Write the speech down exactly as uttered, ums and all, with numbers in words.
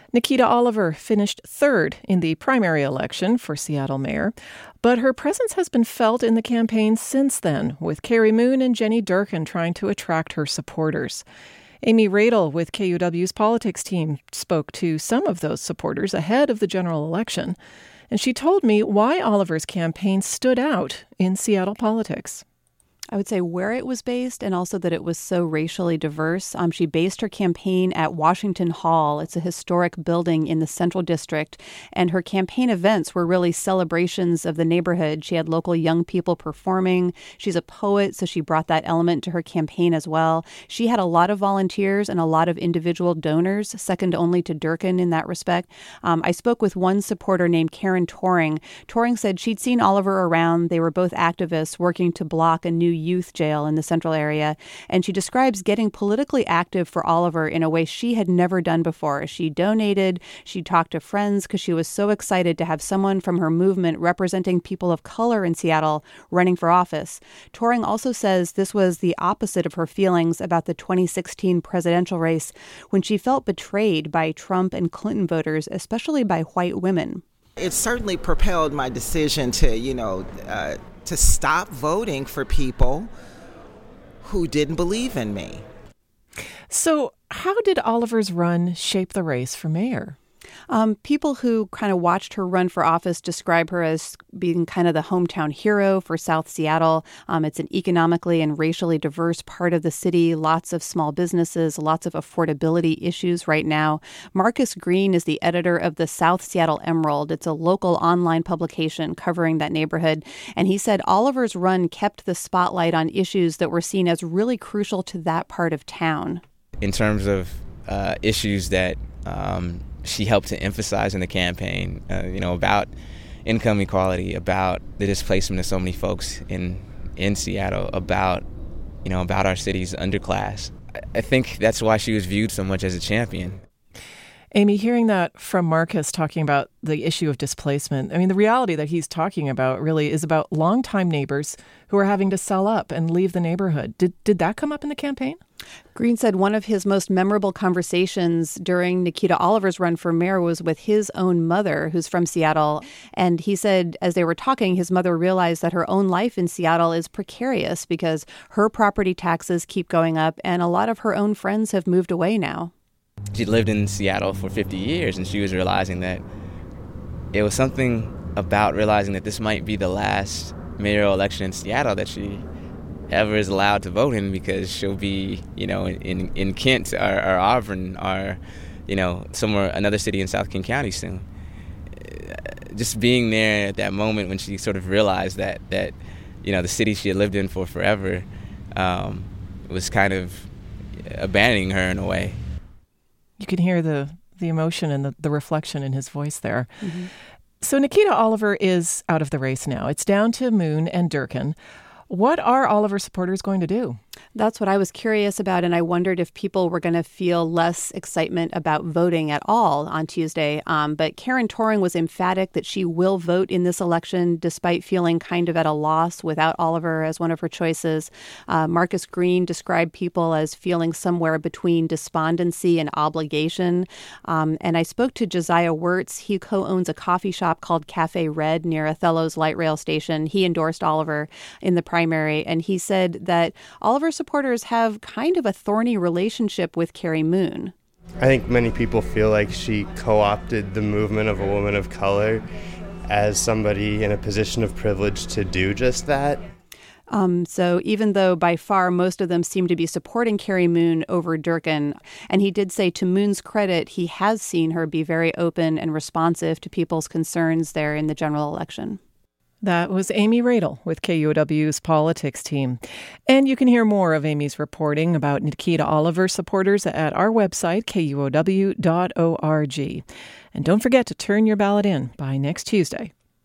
Nikita Oliver finished third in the primary election for Seattle mayor, but her presence has been felt in the campaign since then, with Carrie Moon and Jenny Durkan trying to attract her supporters. Amy Radel with K U W's politics team spoke to some of those supporters ahead of the general election, and she told me why Oliver's campaign stood out in Seattle politics. I would say where it was based and also that it was so racially diverse. Um, she based her campaign at Washington Hall. It's a historic building in the Central District, and her campaign events were really celebrations of the neighborhood. She had local young people performing. She's a poet, so she brought that element to her campaign as well. She had a lot of volunteers and a lot of individual donors, second only to Durkan in that respect. Um, I spoke with one supporter named Karen Toring. Toring said she'd seen Oliver around. They were both activists working to block a new youth jail in the central area, and she describes getting politically active for Oliver in a way she had never done before. She donated, she talked to friends because she was so excited to have someone from her movement representing people of color in Seattle running for office. Toring also says this was the opposite of her feelings about the twenty sixteen presidential race, when she felt betrayed by Trump and Clinton voters, especially by white women. It certainly propelled my decision to, you know, uh, to stop voting for people who didn't believe in me. So how did Oliver's run shape the race for mayor? Um, people who kind of watched her run for office describe her as being kind of the hometown hero for South Seattle. Um, it's an economically and racially diverse part of the city, lots of small businesses, lots of affordability issues right now. Marcus Green is the editor of the South Seattle Emerald. It's a local online publication covering that neighborhood. And he said Oliver's run kept the spotlight on issues that were seen as really crucial to that part of town. In terms of uh, issues that um, she helped to emphasize in the campaign, uh, you know, about income equality, about the displacement of so many folks in in Seattle, about, you know, about our city's underclass. I think that's why she was viewed so much as a champion. Amy, hearing that from Marcus talking about the issue of displacement, I mean, the reality that he's talking about really is about longtime neighbors who are having to sell up and leave the neighborhood. Did did that come up in the campaign? Green said one of his most memorable conversations during Nikita Oliver's run for mayor was with his own mother, who's from Seattle. And he said as they were talking, his mother realized that her own life in Seattle is precarious because her property taxes keep going up and a lot of her own friends have moved away now. She lived in Seattle for fifty years, and she was realizing that it was something about realizing that this might be the last mayoral election in Seattle that she ever is allowed to vote in, because she'll be, you know, in in Kent or, or Auburn or, you know, somewhere, another city in South King County soon. Just being there at that moment when she sort of realized that, that you know, the city she had lived in for forever um, was kind of abandoning her in a way. You can hear the, the emotion and the, the reflection in his voice there. Mm-hmm. So Nikita Oliver is out of the race now. It's down to Moon and Durkan. What are Oliver supporters going to do? That's what I was curious about, and I wondered if people were going to feel less excitement about voting at all on Tuesday. Um, but Karen Toring was emphatic that she will vote in this election despite feeling kind of at a loss without Oliver as one of her choices. Uh, Marcus Green described people as feeling somewhere between despondency and obligation. Um, and I spoke to Josiah Wirtz. He co-owns a coffee shop called Cafe Red near Othello's light rail station. He endorsed Oliver in the primary, and he said that Oliver supporters have kind of a thorny relationship with Carrie Moon. I think many people feel like she co-opted the movement of a woman of color as somebody in a position of privilege to do just that. Um, so even though by far most of them seem to be supporting Carrie Moon over Durkan, and he did say to Moon's credit, he has seen her be very open and responsive to people's concerns there in the general election. That was Amy Radel with K U O W's politics team. And you can hear more of Amy's reporting about Nikita Oliver supporters at our website, K U O W dot org. And don't forget to turn your ballot in by next Tuesday.